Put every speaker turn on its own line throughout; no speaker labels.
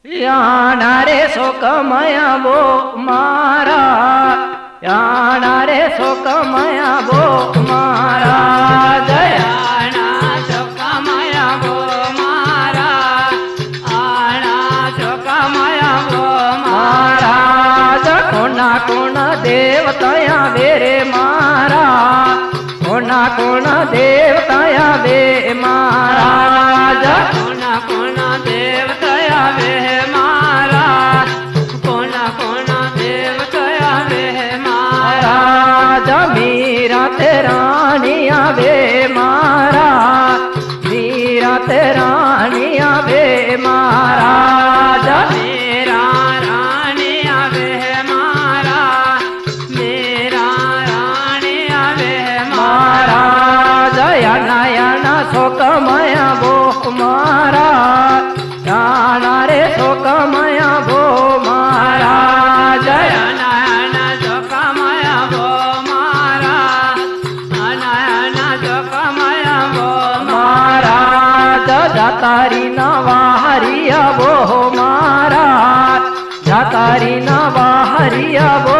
याना रे शोकमया वो मारा, याना रे शोकमया वो मारा,
याना शोकमया वो मारा, आना शोकमया वो
महाराज कोना कोण देवताया वेरे महाराज, कोना कोण देवताया वे महाराज,
कोना कोना देवताया वे महाराज, कोना कोना देवताया वे महाराज,
मीरा तेरानिया वे महाराज, मीरा तेरानिया वे महाराज,
मेरा रानिया वे महाराज, मेरा रानिया वे
महाराज, याना याना शोकमया वो महाराज, याना रे शोकमया वो महाराज,
याना याना शोकमया वो महाराज, याना याना शोकमया वो
महाराज, जातारी नवाहरिया वो महाराज, जातारी नवाहरिया वो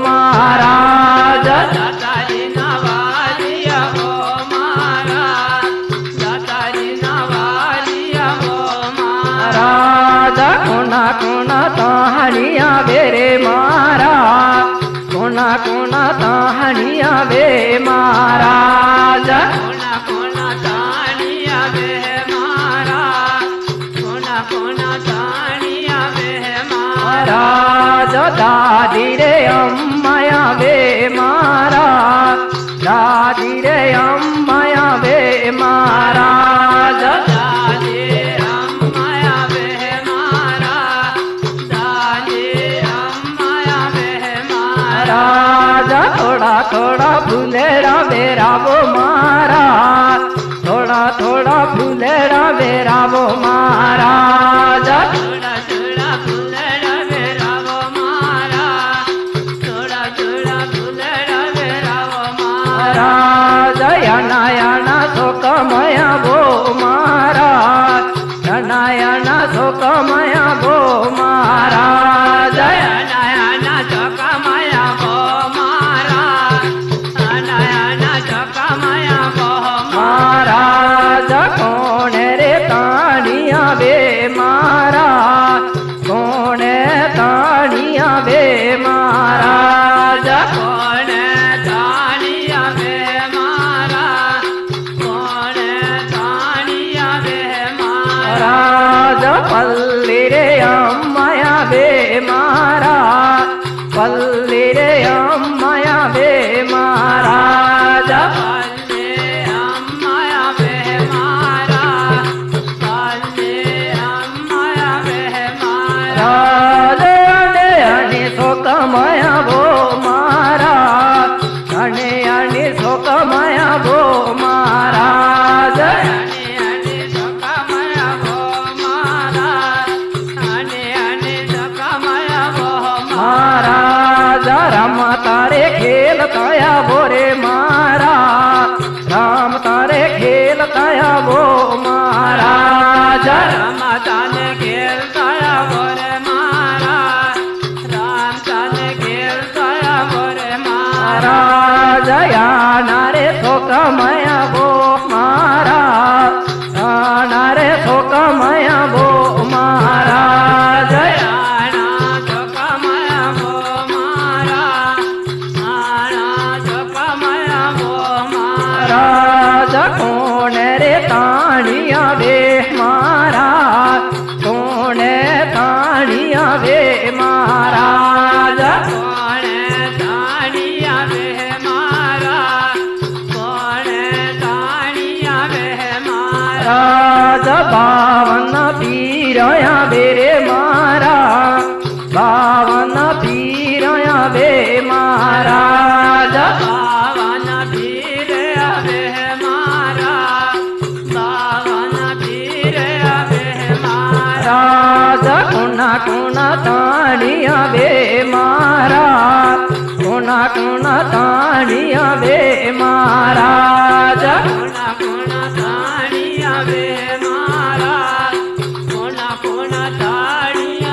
महाराज,
जातारी नवारिया वो महाराज, जातारी नवारिया वो
महाराज, कोना कोना ताहनिया वेरे महाराज, कोना कोना ताहनिया वे महाराज,
कोना कोना तानिया वे महाराज, कोना कोना तानिया वे
महाराज, दादी रे अम्मया वे महाराज, दादी रे अम्मया वे महाराज,
दादी अम्मया वे महाराज, दादी अम्मया वे
महाराज, थोड़ा थोड़ा फूलेरा वेरा वो महाराज, थोड़ा थोड़ा फूलेरा वेरा वो महाराज,
थोड़ा थोड़ा फूलड़ा वेरा वो महाराज, थोड़ा थोड़ा फूलड़ा वेरा वो
महाराज, याना याना शोकमया वो महाराज, याना याना शोकमया वो महाराज,
याना याना शोकमया वो महाराज, याना याना शोकमया वो
महाराज, कौन रे तानिया वे महाराज, कौन तानिया वे महाराज,
कौन तानिया वे महाराज, कौन तानिया वे महाराज,
महाराज, पल्ली रे अम्मया वे महाराज, पल्ली रे अम्मया वे महाराज,
पल्ले अम्मया वे महाराज, पल्ले अम्मया वे महाराज,
राज अने अने शोकमया वो महाराज, अने अने शोकमया वो महाराज,
अने अने शोकमया वो महाराज, अने अने शोकमया वो
महाराज, राम तारे खेल ताया वो रे महाराज, राम तारे खेल ताया वो महाराज,
राम ताने खेलताया बोरे महाराज, राम ताने खेलताया बोरे महाराज,
महाराज, याना रे शोकमया वो महाराज, याना रे शोकमया वो महाराज,
याना शोकमया वो महाराज, याना शोकमया वो महाराज,
महाराज, कौन रे तानिया वे महाराज, कौन तानिया वे महाराज,
कौन तानिया वे महाराज, कौन तानिया वे महाराज,
महाराज, बावन पीरया वेरे महाराज, बावन पीरया वे महाराज,
बावन पीर अबे महाराज, बावन पीर अबे महाराज,
महाराज, कोना कोना तानिया वे महाराज, कोना कोना तानिया वे महाराज,
कोना कोना तानिया वे महाराज, कोना कोना तानिया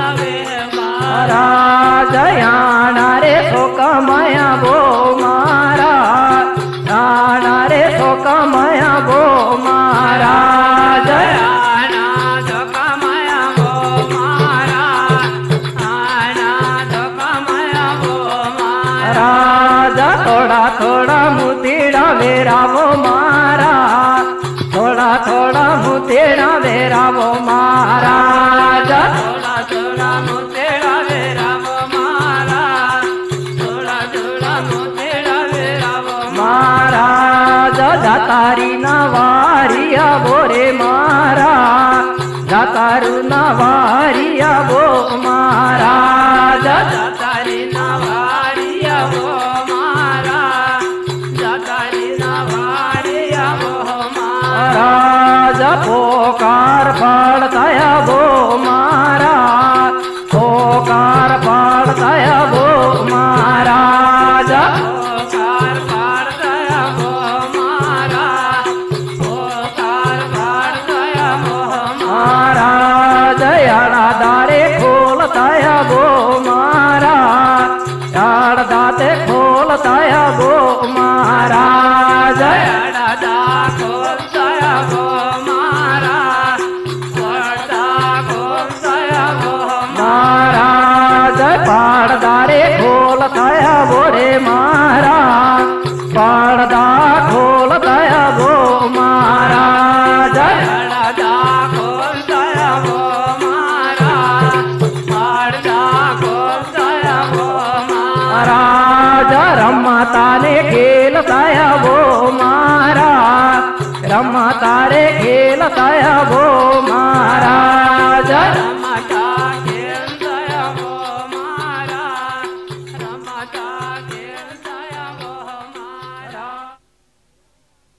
राजयाना रे शोकमया वो महाराज याना रे शोकमया वो महाराज
आना शोकमया वो महाराज आना शोकमया वो महाराज
राजा थोड़ा थोड़ा मुतीड़ा वेरा वो महाराज थोड़ा थोड़ा मुतीड़ा वेरा वो महाराज
थोड़ा थोड़ा मुतेड़ा वेरा वो महाराज थोड़ा थोड़ा मुतेड़ा वेरा वो
महाराज जातारी नवारिया बोरे महाराज जातारू नवारिया वो महाराज
जातारी नवारिया वो महाराज जातारी नवारिया वो महाराज
राजा पोकार पड़ताया वो महाराज पोकार पड़ताया वो महाराज
ओकार पार गया वो महाराज ओकार पार गया वो
महाराज याड़ा दारे खोलताया वो महाराज याड़ दाते खोलताया वो महाराज
दादा खोलताया वो महाराज खोलता खोलताया वो
महाराज पाड़दारे खोलताया वो रे महाराज पाड़दा खोलताया वो महाराज
दादा खोलताया वो महाराज पारदा खोलताया वो
महाराज रमता ने खेलताया वो महाराज रमता रे खेलताया वो